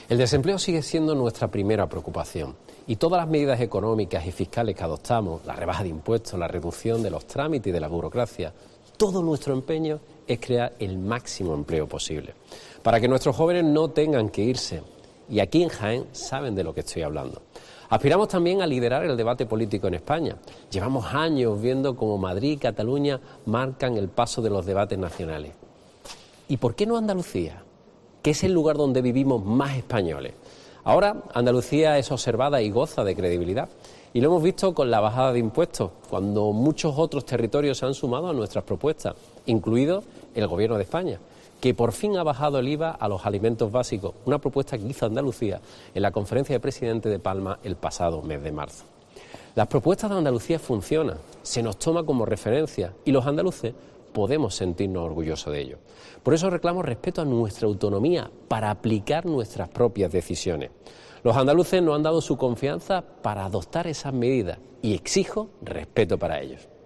El desempleo sigue siendo nuestra primera preocupación y todas las medidas económicas y fiscales que adoptamos, la rebaja de impuestos, la reducción de los trámites y de la burocracia, todo nuestro empeño es crear el máximo empleo posible, para que nuestros jóvenes no tengan que irse. Y aquí en Jaén saben de lo que estoy hablando. Aspiramos también a liderar el debate político en España. Llevamos años viendo cómo Madrid y Cataluña marcan el paso de los debates nacionales. ¿Y por qué no Andalucía?, que es el lugar donde vivimos más españoles. Ahora Andalucía es observada y goza de credibilidad. Y lo hemos visto con la bajada de impuestos, cuando muchos otros territorios se han sumado a nuestras propuestas, incluido el Gobierno de España, que por fin ha bajado el IVA a los alimentos básicos, una propuesta que hizo Andalucía en la conferencia de presidentes de Palma el pasado mes de marzo. Las propuestas de Andalucía funcionan, se nos toma como referencia y los andaluces podemos sentirnos orgullosos de ello. Por eso reclamo respeto a nuestra autonomía para aplicar nuestras propias decisiones. Los andaluces nos han dado su confianza para adoptar esas medidas y exijo respeto para ellos.